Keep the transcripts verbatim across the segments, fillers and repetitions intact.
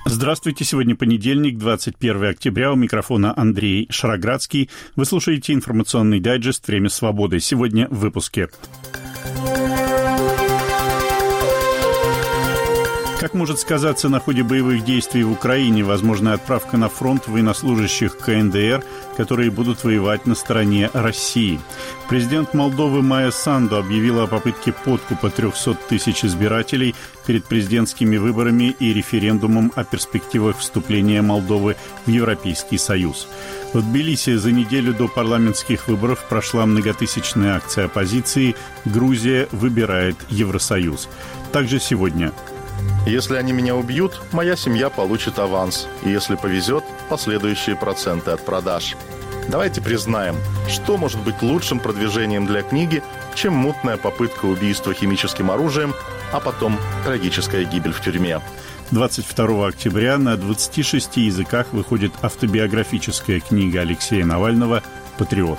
Здравствуйте, сегодня понедельник, двадцать первое октября, у микрофона Андрей Шароградский. Вы слушаете информационный дайджест «Время свободы». Сегодня в выпуске. Как может сказаться на ходе боевых действий в Украине возможная отправка на фронт военнослужащих ка эн дэ эр, которые будут воевать на стороне России? Президент Молдовы Майя Санду объявила о попытке подкупа трехсот тысяч избирателей перед президентскими выборами и референдумом о перспективах вступления Молдовы в Европейский Союз. В Тбилиси за неделю до парламентских выборов прошла многотысячная акция оппозиции «Грузия выбирает Евросоюз». Также сегодня. Если они меня убьют, моя семья получит аванс. И если повезет, последующие проценты от продаж. Давайте признаем, что может быть лучшим продвижением для книги, чем мутная попытка убийства химическим оружием, а потом трагическая гибель в тюрьме. двадцать второго октября на двадцати шести языках выходит автобиографическая книга Алексея Навального «Патриот».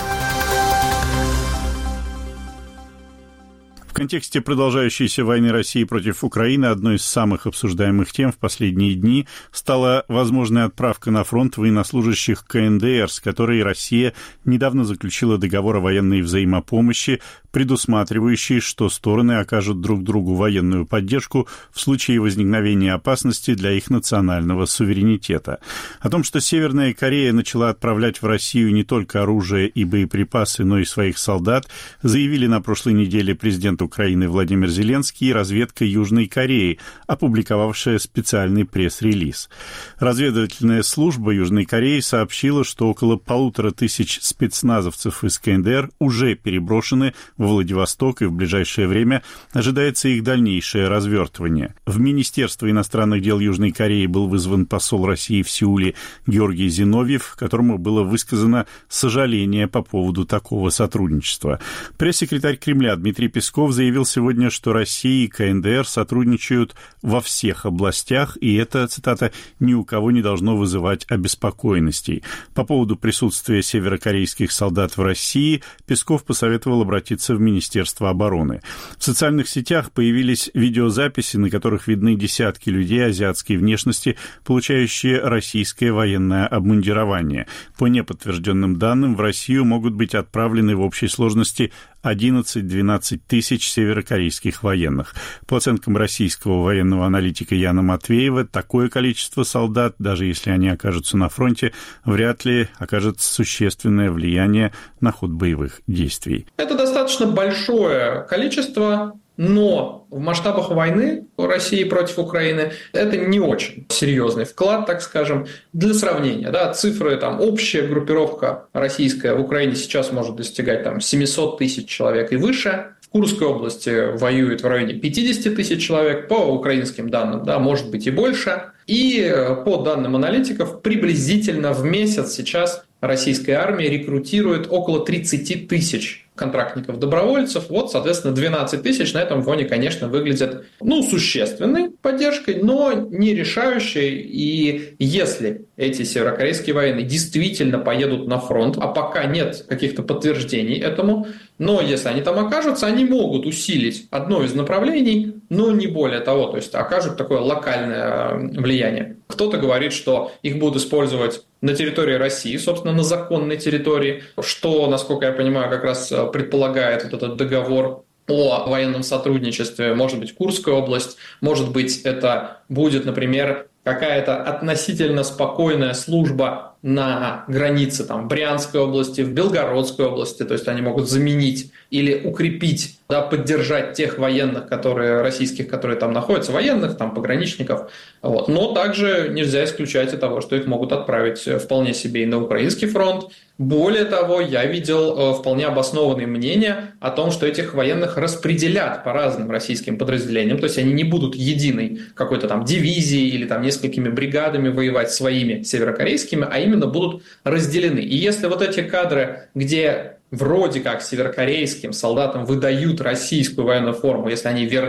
В контексте продолжающейся войны России против Украины одной из самых обсуждаемых тем в последние дни стала возможная отправка на фронт военнослужащих ка эн дэ эр, с которой Россия недавно заключила договор о военной взаимопомощи, предусматривающий, что стороны окажут друг другу военную поддержку в случае возникновения опасности для их национального суверенитета. О том, что Северная Корея начала отправлять в Россию не только оружие и боеприпасы, но и своих солдат, заявили на прошлой неделе президент Украины Владимир Зеленский и разведка Южной Кореи, опубликовавшая специальный пресс-релиз. Разведывательная служба Южной Кореи сообщила, что около полутора тысяч спецназовцев из ка эн дэ эр уже переброшены в Владивосток, и в ближайшее время ожидается их дальнейшее развертывание. В Министерство иностранных дел Южной Кореи был вызван посол России в Сеуле Георгий Зиновьев, которому было высказано сожаление по поводу такого сотрудничества. Пресс-секретарь Кремля Дмитрий Песков заявил сегодня, что Россия и ка эн дэ эр сотрудничают во всех областях, и это, цитата, «ни у кого не должно вызывать обеспокоенностей». По поводу присутствия северокорейских солдат в России Песков посоветовал обратиться в Министерство обороны. В социальных сетях появились видеозаписи, на которых видны десятки людей азиатской внешности, получающие российское военное обмундирование. По неподтвержденным данным, в Россию могут быть отправлены в общей сложности одиннадцать-двенадцать тысяч северокорейских военных. По оценкам российского военного аналитика Яна Матвеева, такое количество солдат, даже если они окажутся на фронте, вряд ли окажет существенное влияние на ход боевых действий. Это достаточно большое количество, но в масштабах войны России против Украины это не очень серьезный вклад, так скажем. Для сравнения, да, цифры, там, общая группировка российская в Украине сейчас может достигать там, семьсот тысяч человек и выше. В Курской области воюет в районе пятьдесят тысяч человек, по украинским данным, да, может быть и больше. И по данным аналитиков, приблизительно в месяц сейчас российская армия рекрутирует около тридцать тысяч контрактников-добровольцев. Вот, соответственно, двенадцать тысяч на этом фоне, конечно, выглядят, ну, существенной поддержкой, но не решающей. И если эти северокорейские военные действительно поедут на фронт, а пока нет каких-то подтверждений этому, но если они там окажутся, они могут усилить одно из направлений, но не более того, то есть окажут такое локальное влияние. Кто-то говорит, что их будут использовать на территории России, собственно, на законной территории, что, насколько я понимаю, как раз предполагает вот этот договор о военном сотрудничестве. Может быть, Курская область, может быть, это будет, например, какая-то относительно спокойная служба на границе там, в Брянской области, в Белгородской области, то есть они могут заменить или укрепить, да, поддержать тех военных, которые, российских, которые там находятся, военных, там, пограничников. Вот. Но также нельзя исключать и того, что их могут отправить вполне себе и на украинский фронт. Более того, я видел вполне обоснованные мнения о том, что этих военных распределят по разным российским подразделениям, то есть они не будут единой какой-то там дивизией или там несколькими бригадами воевать своими северокорейскими, а именно будут разделены. И если вот эти кадры, где вроде как северокорейским солдатам выдают российскую военную форму, если они верны,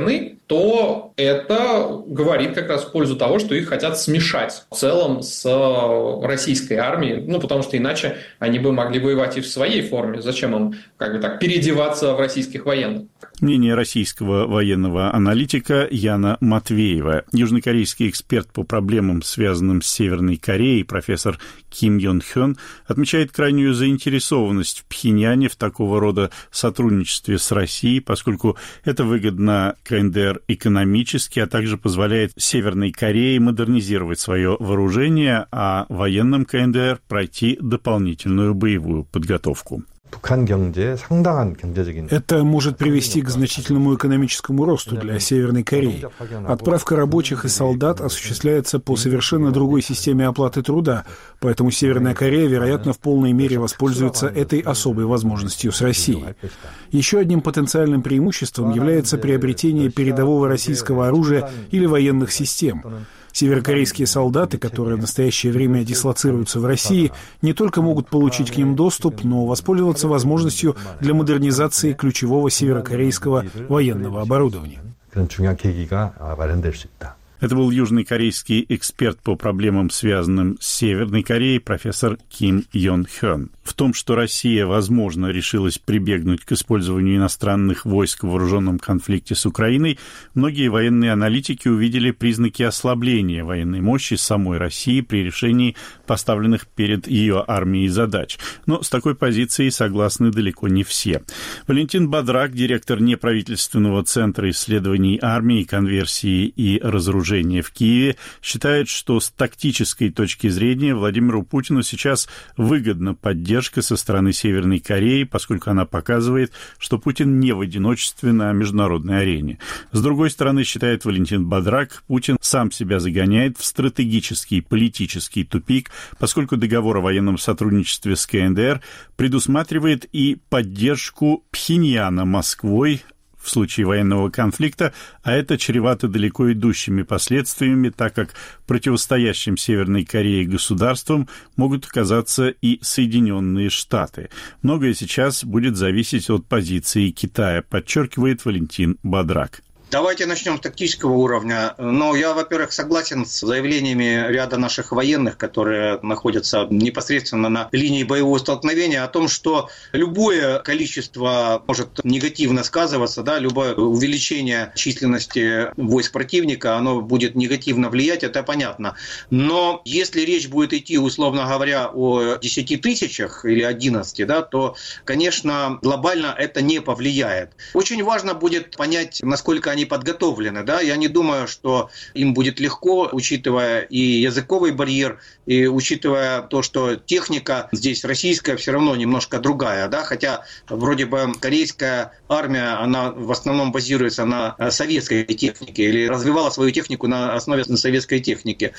то это говорит как раз в пользу того, что их хотят смешать в целом с российской армией, ну, потому что иначе они бы могли воевать и в своей форме. Зачем им, как бы так, переодеваться в российских военных? Мнение российского военного аналитика Яна Матвеева. Южнокорейский эксперт по проблемам, связанным с Северной Кореей, профессор Ким Йон Хён, отмечает крайнюю заинтересованность в Пхеньяне в такого рода сотрудничестве с Россией, поскольку это выгодно КНДР экономически, а также позволяет Северной Корее модернизировать свое вооружение, а военным КНДР пройти дополнительную боевую подготовку. Это может привести к значительному экономическому росту для Северной Кореи. Отправка рабочих и солдат осуществляется по совершенно другой системе оплаты труда, поэтому Северная Корея, вероятно, в полной мере воспользуется этой особой возможностью с Россией. Еще одним потенциальным преимуществом является приобретение передового российского оружия или военных систем. Северокорейские солдаты, которые в настоящее время дислоцируются в России, не только могут получить к ним доступ, но воспользоваться возможностью для модернизации ключевого северокорейского военного оборудования. Это был южнокорейский эксперт по проблемам, связанным с Северной Кореей, профессор Ким Йон Хён. В том, что Россия, возможно, решилась прибегнуть к использованию иностранных войск в вооруженном конфликте с Украиной, многие военные аналитики увидели признаки ослабления военной мощи самой России при решении поставленных перед ее армией задач. Но с такой позицией согласны далеко не все. Валентин Бадрак, директор неправительственного центра исследований армии, конверсии и разоружения в Киеве, считает, что с тактической точки зрения Владимиру Путину сейчас выгодна поддержка со стороны Северной Кореи, поскольку она показывает, что Путин не в одиночестве на международной арене. С другой стороны, считает Валентин Бадрак, Путин сам себя загоняет в стратегический политический тупик, поскольку договор о военном сотрудничестве с КНДР предусматривает и поддержку Пхеньяна Москвой в случае военного конфликта, а это чревато далеко идущими последствиями, так как противостоящим Северной Корее государствам могут оказаться и Соединенные Штаты. Многое сейчас будет зависеть от позиции Китая, подчеркивает Валентин Бадрак. Давайте начнем с тактического уровня. Но я, во-первых, согласен с заявлениями ряда наших военных, которые находятся непосредственно на линии боевого столкновения, о том, что любое количество может негативно сказываться, да, любое увеличение численности войск противника, оно будет негативно влиять, это понятно. Но если речь будет идти, условно говоря, о десяти тысячах или одиннадцати, да, то, конечно, глобально это не повлияет. Очень важно будет понять, насколько они Они подготовлены, да, я не думаю, что им будет легко, учитывая и языковый барьер, и учитывая то, что техника здесь российская все равно немножко другая, да, хотя вроде бы корейская армия, она в основном базируется на советской технике или развивала свою технику на основе советской техники.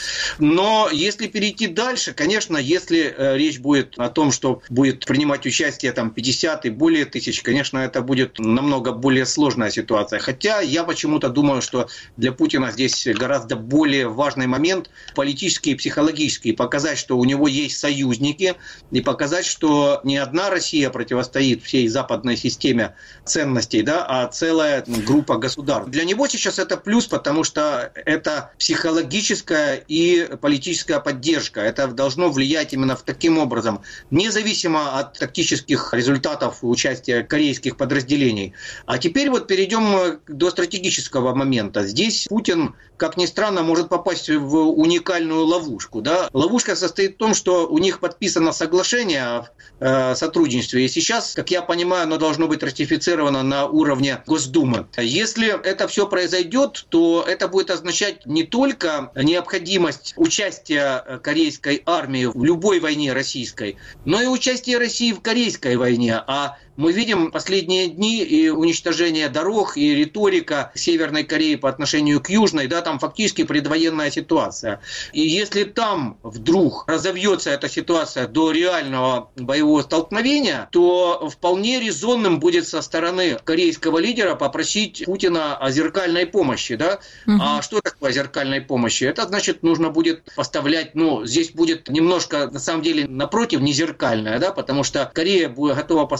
Но если перейти дальше, конечно, если речь будет о том, что будет принимать участие там пятьдесят и более тысяч, конечно, это будет намного более сложная ситуация. Хотя я почему-то думаю, что для Путина здесь гораздо более важный момент политический и психологический. Показать, что у него есть союзники, и показать, что не одна Россия противостоит всей западной системе ценностей, да, а целая группа государств. Для него сейчас это плюс, потому что это психологическая и политическая поддержка. Это должно влиять именно в таким образом, независимо от тактических результатов участия корейских подразделений. А теперь вот перейдем до стратегического момента. Здесь Путин, как ни странно, может попасть в уникальную ловушку. Да? Ловушка состоит в том, что у них подписано соглашение о э, сотрудничестве, и сейчас, как я понимаю, оно должно быть ратифицировано на уровне Госдумы. Если это все произойдет, то это будет означать не только необходимость участия корейской армии в любой войне российской, но и участие России в корейской войне. А мы видим последние дни и уничтожение дорог, и риторика Северной Кореи по отношению к Южной, да, там фактически предвоенная ситуация. И если там вдруг разовьется эта ситуация до реального боевого столкновения, то вполне резонным будет со стороны корейского лидера попросить Путина о зеркальной помощи. Да? Угу. А что такое зеркальной помощи? Это значит, нужно будет поставлять, ну, здесь будет немножко, на самом деле, напротив, не зеркальная, да, потому что Корея будет готова поставлять людей,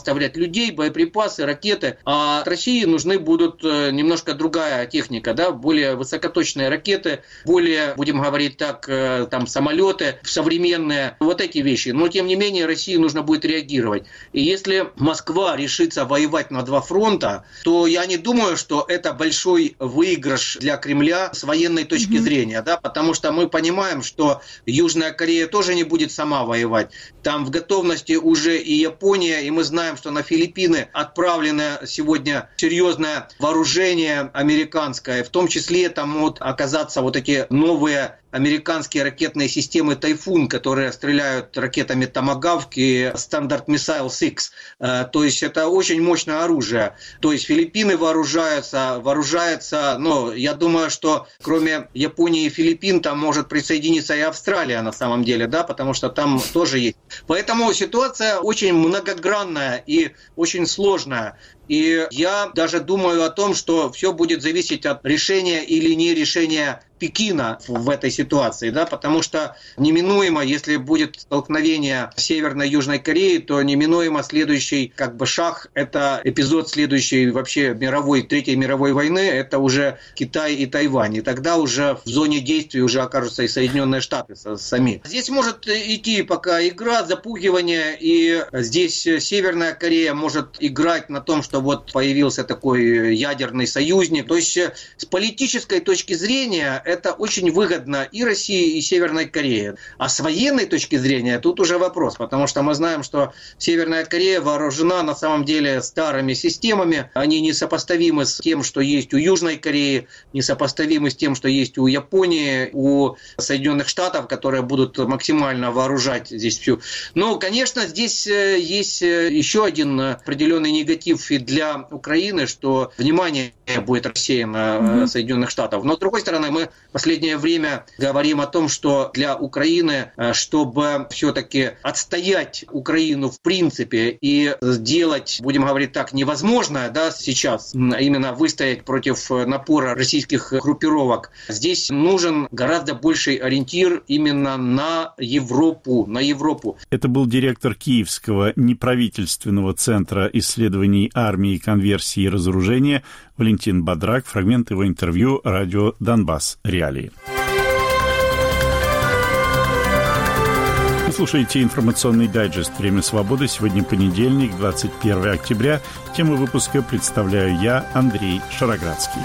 людей, боеприпасы, ракеты. А от России нужны будут немножко другая техника, да, более высокоточные ракеты, более, будем говорить так, там самолеты современные, вот эти вещи. Но, тем не менее, России нужно будет реагировать. И если Москва решится воевать на два фронта, то я не думаю, что это большой выигрыш для Кремля с военной точки mm-hmm. зрения, да, потому что мы понимаем, что Южная Корея тоже не будет сама воевать. Там в готовности уже и Япония, и мы знаем, что на Филиппины отправлено сегодня серьезное вооружение американское, в том числе там могут оказаться вот эти новые американские ракетные системы «Тайфун», которые стреляют ракетами «Томагавк» и «Стандарт Миссайл шесть». То есть это очень мощное оружие. То есть Филиппины вооружаются, вооружаются, но я думаю, что кроме Японии и Филиппин там может присоединиться и Австралия на самом деле, да, потому что там тоже есть. Поэтому ситуация очень многогранная и очень сложная. И я даже думаю о том, что все будет зависеть от решения или не решения Пекина в этой ситуации, да, потому что неминуемо, если будет столкновение Северной и Южной Кореи, то неминуемо следующий как бы шаг, это эпизод следующей вообще мировой, Третьей мировой войны, это уже Китай и Тайвань. И тогда уже в зоне действия уже окажутся и Соединенные Штаты сами. Здесь может идти пока игра, запугивание, и здесь Северная Корея может играть на том, что вот появился такой ядерный союзник. То есть с политической точки зрения это очень выгодно и России, и Северной Корее. А с военной точки зрения тут уже вопрос, потому что мы знаем, что Северная Корея вооружена на самом деле старыми системами. Они несопоставимы с тем, что есть у Южной Кореи, несопоставимы с тем, что есть у Японии, у Соединенных Штатов, которые будут максимально вооружать здесь всю. Но, конечно, здесь есть еще один определенный негатив и для Украины, что внимание будет рассеяно mm-hmm. Соединенных Штатов. Но, с другой стороны, мы в последнее время говорим о том, что для Украины, чтобы все-таки отстоять Украину в принципе и сделать, будем говорить так, невозможное, да, сейчас, именно выстоять против напора российских группировок, здесь нужен гораздо больший ориентир именно на Европу, на Европу. Это был директор Киевского неправительственного центра исследований армии, конверсии и разоружения Валентин Бадрак. Фрагмент его интервью радио «Донбасс. Реалии». Вы слушаете информационный дайджест «Время свободы». Сегодня понедельник, двадцать первое октября. Тему выпуска представляю я, Андрей Шароградский.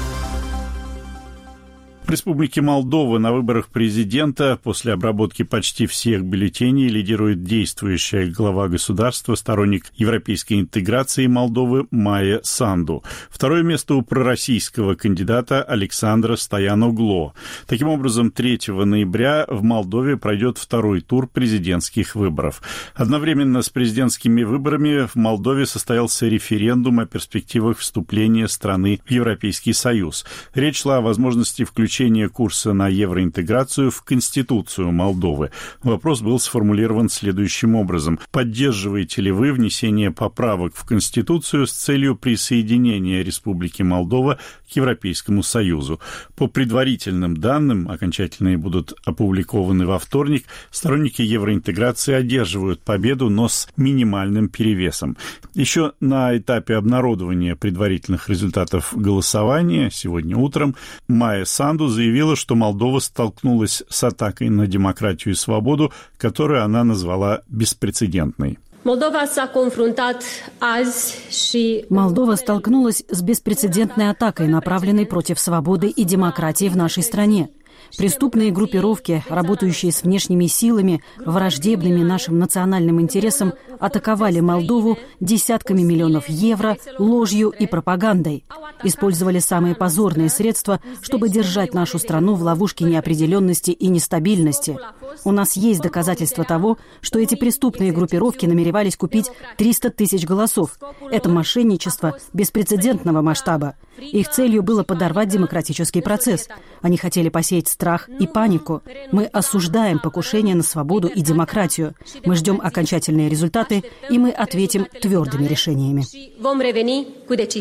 В Республике Молдова на выборах президента после обработки почти всех бюллетеней лидирует действующая глава государства, сторонник европейской интеграции Молдовы Майя Санду. Второе место у пророссийского кандидата Александра Стояногло. Таким образом, третьего ноября в Молдове пройдет второй тур президентских выборов. Одновременно с президентскими выборами в Молдове состоялся референдум о перспективах вступления страны в Европейский Союз. Речь шла о возможности включения курса на евроинтеграцию в Конституцию Молдовы. Вопрос был сформулирован следующим образом. Поддерживаете ли вы внесение поправок в Конституцию с целью присоединения Республики Молдова к Европейскому Союзу? По предварительным данным, окончательные будут опубликованы во вторник, сторонники евроинтеграции одерживают победу, но с минимальным перевесом. Еще на этапе обнародования предварительных результатов голосования сегодня утром Майя Санду заявила, что Молдова столкнулась с атакой на демократию и свободу, которую она назвала беспрецедентной. Молдова столкнулась с беспрецедентной атакой, направленной против свободы и демократии в нашей стране. Преступные группировки, работающие с внешними силами, враждебными нашим национальным интересам, атаковали Молдову десятками миллионов евро, ложью и пропагандой. Использовали самые позорные средства, чтобы держать нашу страну в ловушке неопределенности и нестабильности. У нас есть доказательства того, что эти преступные группировки намеревались купить триста тысяч голосов. Это мошенничество беспрецедентного масштаба. Их целью было подорвать демократический процесс. Они хотели посеять страх и панику. Мы осуждаем покушение на свободу и демократию. Мы ждем окончательные результаты, и мы ответим твердыми решениями.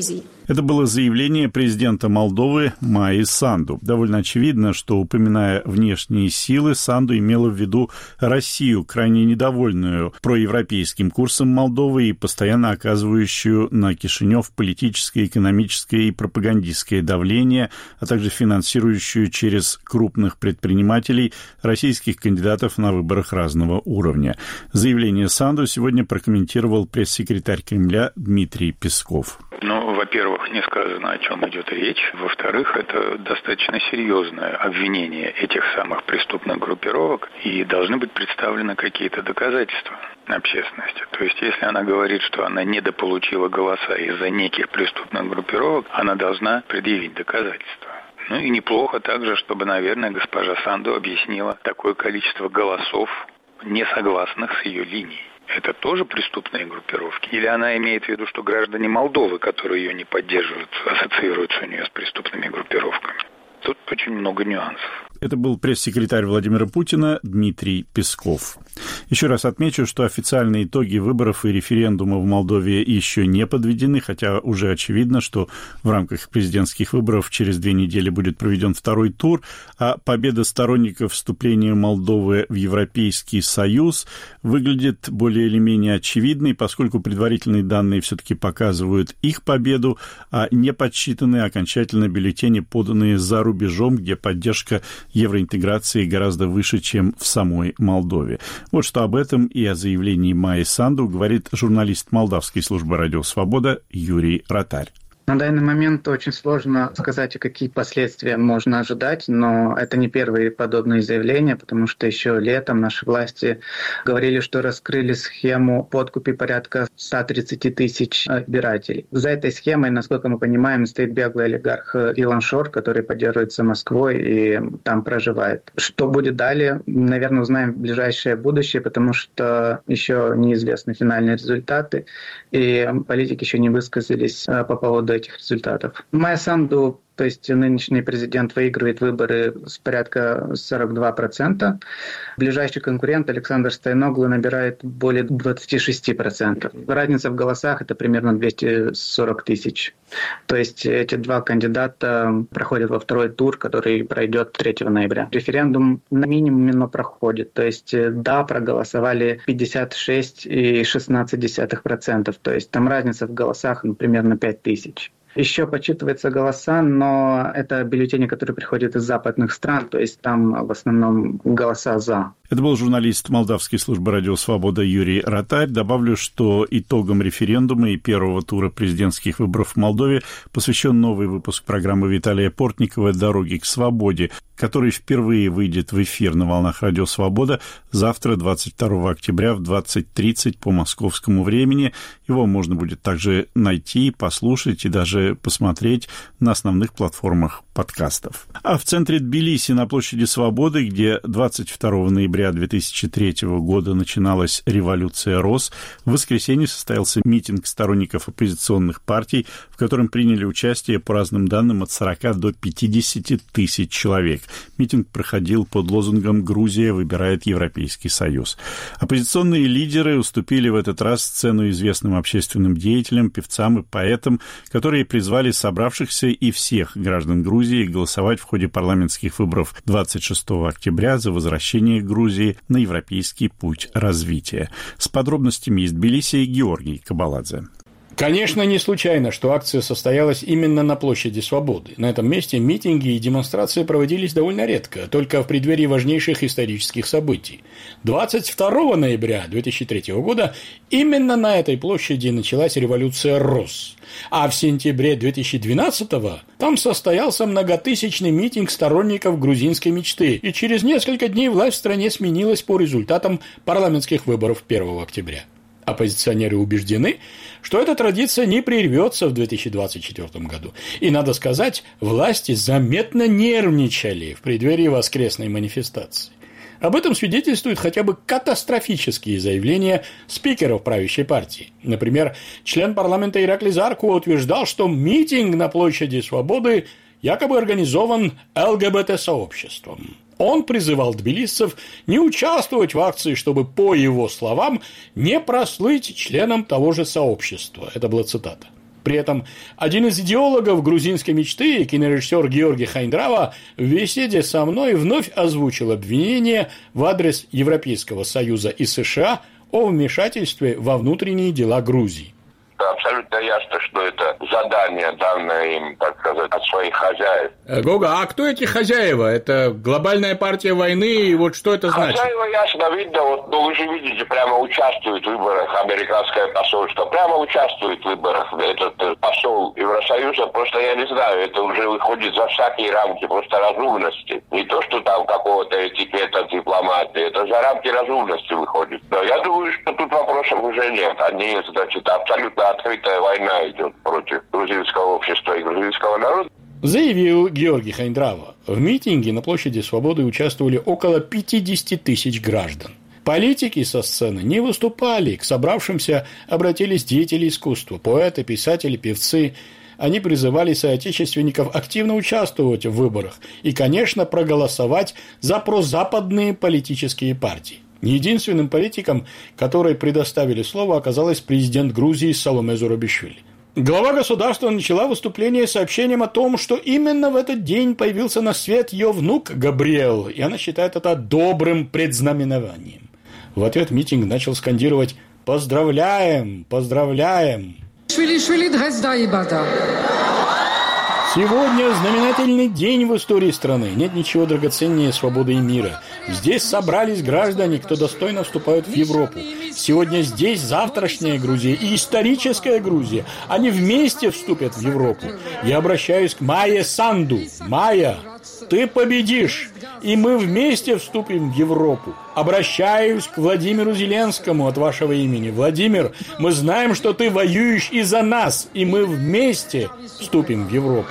Это было заявление президента Молдовы Майи Санду. Довольно очевидно, что, упоминая внешние силы, Санду имела в виду Россию, крайне недовольную проевропейским курсом Молдовы и постоянно оказывающую на Кишинев политическое, экономическое и пропагандистское давление, а также финансирующую через крупных предпринимателей российских кандидатов на выборах разного уровня. Заявление Санду сегодня прокомментировал пресс-секретарь Кремля Дмитрий Песков. Ну, во-первых, не сказано, о чем идет речь. Во-вторых, это достаточно серьезное обвинение этих самых преступных группировок, и должны быть представлены какие-то доказательства общественности. То есть, если она говорит, что она недополучила голоса из-за неких преступных группировок, она должна предъявить доказательства. Ну и неплохо также, чтобы, наверное, госпожа Санду объяснила такое количество голосов, не согласных с ее линией. Это тоже преступные группировки? Или она имеет в виду, что граждане Молдовы, которые ее не поддерживают, ассоциируются у нее с преступными группировками? Тут очень много нюансов. Это был пресс-секретарь Владимира Путина Дмитрий Песков. Еще раз отмечу, что официальные итоги выборов и референдума в Молдове еще не подведены, хотя уже очевидно, что в рамках президентских выборов через две недели будет проведен второй тур, а победа сторонников вступления Молдовы в Европейский Союз выглядит более или менее очевидной, поскольку предварительные данные все-таки показывают их победу, а не подсчитанные окончательно бюллетени, поданные за рубежом, где поддержка евроинтеграции гораздо выше, чем в самой Молдове. Вот что об этом и о заявлении Майи Санду говорит журналист Молдавской службы «Радио Свобода» Юрий Ротарь. На данный момент очень сложно сказать, какие последствия можно ожидать, но это не первые подобные заявления, потому что еще летом наши власти говорили, что раскрыли схему подкупа порядка сто тридцать тысяч избирателей. За этой схемой, насколько мы понимаем, стоит беглый олигарх Илон Шор, который поддерживается Москвой и там проживает. Что будет далее, наверное, узнаем в ближайшее будущее, потому что еще неизвестны финальные результаты, и политики еще не высказались по поводу этих результатов. Майя Санду, то есть нынешний президент, выигрывает выборы с порядка сорок два процента. Ближайший конкурент Александр Стайноглу набирает более двадцать шесть процентов. Разница в голосах – это примерно двести сорок тысяч. То есть эти два кандидата проходят во второй тур, который пройдет третьего ноября. Референдум на минимуме, но проходит. То есть «да» проголосовали пятьдесят шесть целых шестнадцать десятых процента. То есть там разница в голосах ну, примерно пять тысяч. Еще подсчитываются голоса, но это бюллетени, которые приходят из западных стран, то есть там в основном голоса «за». Это был журналист Молдавской службы «Радио Свобода» Юрий Ротарь. Добавлю, что итогам референдума и первого тура президентских выборов в Молдове посвящен новый выпуск программы Виталия Портникова «Дороги к свободе», который впервые выйдет в эфир на волнах «Радио Свобода» завтра, двадцать второго октября в двадцать тридцать по московскому времени. Его можно будет также найти, послушать и даже посмотреть на основных платформах подкастов. А в центре Тбилиси на площади Свободы, где двадцать второго ноября две тысячи третьего года начиналась революция роз, в воскресенье состоялся митинг сторонников оппозиционных партий, в котором приняли участие, по разным данным, от сорока до пятидесяти тысяч человек. Митинг проходил под лозунгом «Грузия выбирает Европейский Союз». Оппозиционные лидеры уступили в этот раз сцену известным общественным деятелям, певцам и поэтам, которые призвали собравшихся и всех граждан Грузии голосовать в ходе парламентских выборов двадцать шестого октября за возвращение Грузии на европейский путь развития. С подробностями из Тбилиси Георгий Кабаладзе. Конечно, не случайно, что акция состоялась именно на площади Свободы. На этом месте митинги и демонстрации проводились довольно редко, только в преддверии важнейших исторических событий. двадцать второго ноября две тысячи третьего года именно на этой площади началась революция роз. А в сентябре две тысячи двенадцатого там состоялся многотысячный митинг сторонников грузинской мечты, и через несколько дней власть в стране сменилась по результатам парламентских выборов первого октября. Оппозиционеры убеждены, что эта традиция не прервется в две тысячи двадцать четвёртом году. И, надо сказать, власти заметно нервничали в преддверии воскресной манифестации. Об этом свидетельствуют хотя бы катастрофические заявления спикеров правящей партии. Например, член парламента Ираклий Зарко утверждал, что митинг на площади Свободы якобы организован ЛГБТ-сообществом. Он призывал тбилисцев не участвовать в акции, чтобы, по его словам, не прослыть членом того же сообщества. Это была цитата. При этом один из идеологов грузинской мечты, кинорежиссер Георгий Хайндрава, в беседе со мной вновь озвучил обвинение в адрес Европейского Союза и США о вмешательстве во внутренние дела Грузии. Абсолютно ясно, что это задание, данное им, так сказать, от своих хозяев. Гога, а кто эти хозяева? Это глобальная партия войны, и вот что это значит? Хозяева ясно видно, вот, ну вы же видите, прямо участвует в выборах американское посольство, прямо участвует в выборах этот посол Евросоюза, просто я не знаю, это уже выходит за всякие рамки просто разумности. Не то, что там какого-то этикета дипломатии, это за рамки разумности выходит. Но я думаю, что тут вопросов уже нет. Они, значит, абсолютно открытая война идет против грузинского общества и грузинского народа. Заявил Георгий Хайндрава. В митинге на площади Свободы участвовали около пятьдесят тысяч граждан. Политики со сцены не выступали, к собравшимся обратились деятели искусства, поэты, писатели, певцы. Они призывали соотечественников активно участвовать в выборах и, конечно, проголосовать за прозападные политические партии. Единственным политиком, который предоставили слово, оказалась президент Грузии Саломе Зурабишвили. Глава государства начала выступление сообщением о том, что именно в этот день появился на свет ее внук Габриэл, и она считает это добрым предзнаменованием. В ответ митинг начал скандировать «Поздравляем! Поздравляем!». Сегодня знаменательный день в истории страны. Нет ничего драгоценнее свободы и мира. Здесь собрались граждане, кто достойно вступают в Европу. Сегодня здесь завтрашняя Грузия и историческая Грузия. Они вместе вступят в Европу. Я обращаюсь к Майе Санду. Майя, ты победишь, и мы вместе вступим в Европу. Обращаюсь к Владимиру Зеленскому от вашего имени. Владимир, мы знаем, что ты воюешь и за нас, и мы вместе вступим в Европу.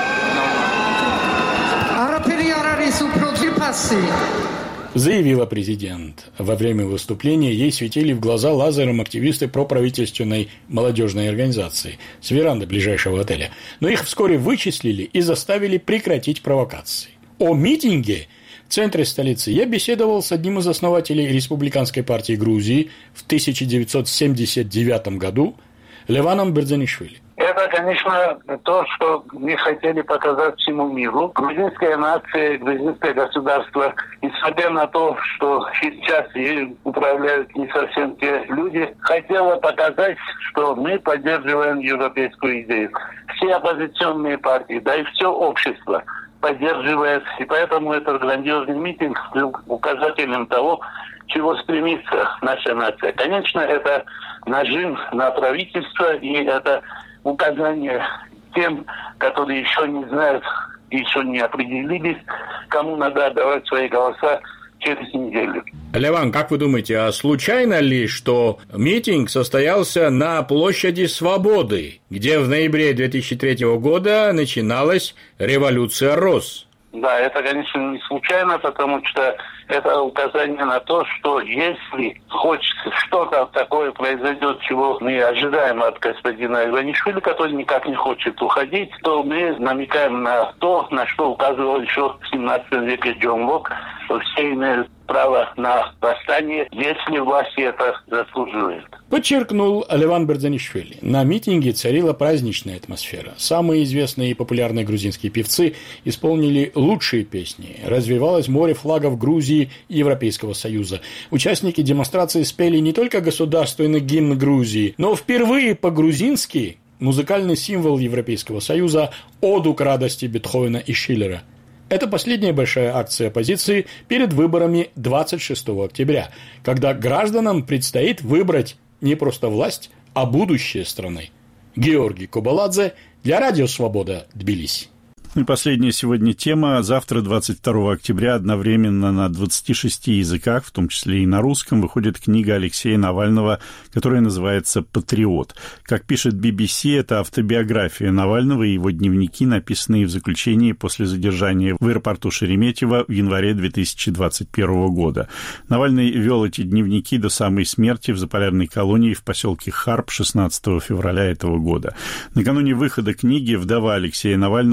Заявила президент. Во время выступления ей светили в глаза лазером активисты проправительственной молодежной организации с веранды ближайшего отеля. Но их вскоре вычислили и заставили прекратить провокации. О митинге в центре столицы я беседовал с одним из основателей Республиканской партии Грузии в тысяча девятьсот семьдесят девятом году Леваном Бердзанишвили. Это, конечно, то, что мы хотели показать всему миру. Грузинская нация, грузинское государство, несмотря на то, что сейчас ею управляют не совсем те люди, хотело показать, что мы поддерживаем европейскую идею. Все оппозиционные партии, да и все общество поддерживает. И поэтому этот грандиозный митинг был указателем того, чего стремится наша нация. Конечно, это нажим на правительство, и это указание тем, которые еще не знают, еще не определились, кому надо отдавать свои голоса через неделю. Леван, как вы думаете, а случайно ли, что митинг состоялся на площади Свободы, где в ноябре две тысячи третьего года начиналась революция роз? Да, это, конечно, не случайно, потому что это указание на то, что если хоть что-то такое произойдет, чего мы ожидаем от господина Иванишвили, который никак не хочет уходить, то мы намекаем на то, на что указывал еще в семнадцатом веке Джон Лок, что все имеют право на восстание, если власть это заслуживает. Подчеркнул Леван Бердзанишвили. На митинге царила праздничная атмосфера. Самые известные и популярные грузинские певцы исполнили лучшие песни. Развивалось море флагов Грузии и Европейского Союза. Участники демонстрации спели не только государственный гимн Грузии, но впервые по-грузински музыкальный символ Европейского Союза «Оду к радости» Бетховена и Шиллера. Это последняя большая акция оппозиции перед выборами двадцать шестого октября, когда гражданам предстоит выбрать не просто власть, а будущее страны. Георгий Кобаладзе для Радио Свобода, Тбилиси. И последняя сегодня тема. Завтра, двадцать второго октября, одновременно на двадцати шести языках, в том числе и на русском, выходит книга Алексея Навального, которая называется «Патриот». Как пишет би би си, это автобиография Навального и его дневники, написанные в заключении после задержания в аэропорту Шереметьево в январе две тысячи двадцать первого года. Навальный вел эти дневники до самой смерти в заполярной колонии в поселке Харп шестнадцатого февраля этого года. Накануне выхода книги вдова Алексея Навального Юлия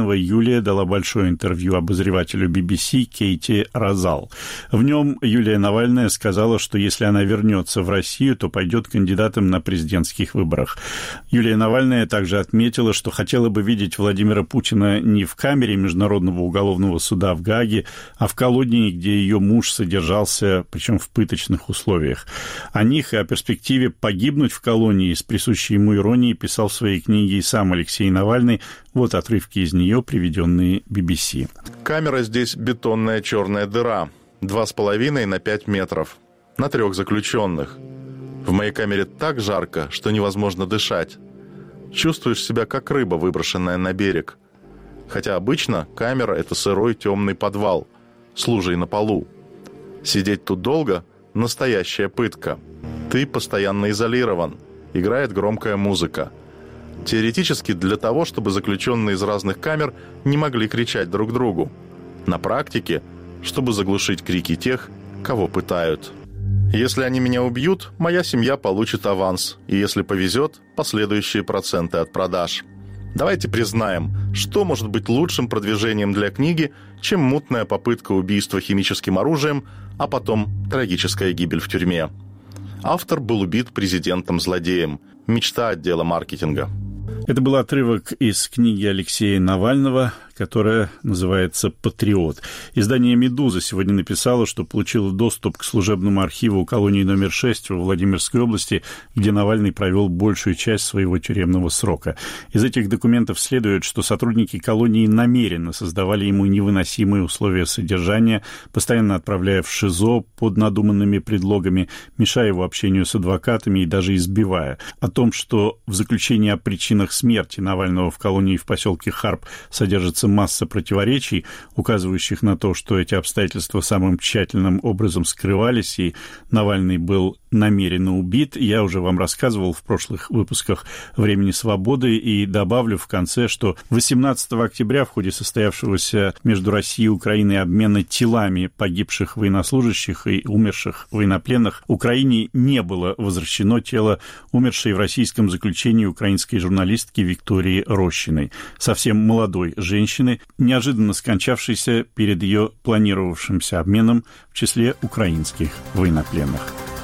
Юлия дала большое интервью обозревателю би би си Кейти Розал. В нем Юлия Навальная сказала, что если она вернется в Россию, то пойдет кандидатом на президентских выборах. Юлия Навальная также отметила, что хотела бы видеть Владимира Путина не в камере Международного уголовного суда в Гааге, а в колонии, где ее муж содержался, причем в пыточных условиях. О них и о перспективе погибнуть в колонии с присущей ему иронией писал в своей книге и сам Алексей Навальный. Вот отрывки из нее, приведенные би би си. Камера здесь бетонная черная дыра. Два с половиной на пять метров. На трех заключенных. В моей камере так жарко, что невозможно дышать. Чувствуешь себя как рыба, выброшенная на берег. Хотя обычно камера – это сырой темный подвал с лужей на полу. Сидеть тут долго – настоящая пытка. Ты постоянно изолирован. Играет громкая музыка. Теоретически для того, чтобы заключенные из разных камер не могли кричать друг другу. На практике, чтобы заглушить крики тех, кого пытают. Если они меня убьют, моя семья получит аванс. И если повезет, последующие проценты от продаж. Давайте признаем, что может быть лучшим продвижением для книги, чем мутная попытка убийства химическим оружием, а потом трагическая гибель в тюрьме. Автор был убит президентом-злодеем. Мечта отдела маркетинга. Это был отрывок из книги Алексея Навального, которая называется «Патриот». Издание «Медуза» сегодня написало, что получило доступ к служебному архиву колонии номер шесть во Владимирской области, где Навальный провел большую часть своего тюремного срока. Из этих документов следует, что сотрудники колонии намеренно создавали ему невыносимые условия содержания, постоянно отправляя в ШИЗО под надуманными предлогами, мешая его общению с адвокатами и даже избивая. О том, что в заключении о причинах смерти Навального в колонии в поселке Харп содержится масса противоречий, указывающих на то, что эти обстоятельства самым тщательным образом скрывались, и Навальный был намеренно убит. Я уже вам рассказывал в прошлых выпусках «Времени свободы», и добавлю в конце, что восемнадцатого октября в ходе состоявшегося между Россией и Украиной обмена телами погибших военнослужащих и умерших военнопленных Украине не было возвращено тело умершей в российском заключении украинской журналистки Виктории Рощиной, совсем молодой женщины, неожиданно скончавшейся перед ее планировавшимся обменом в числе украинских военнопленных.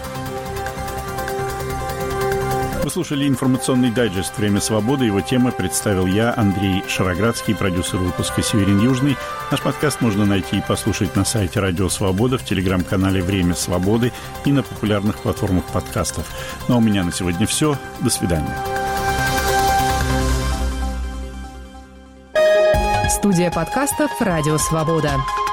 Вы слушали информационный дайджест «Время свободы». Его темы представил я, Андрей Шароградский, продюсер выпуска «Северин Южный». Наш подкаст можно найти и послушать на сайте Радио Свобода, в телеграм-канале «Время свободы» и на популярных платформах подкастов. Ну а у меня на сегодня все. До свидания. Студия подкастов «Радио Свобода».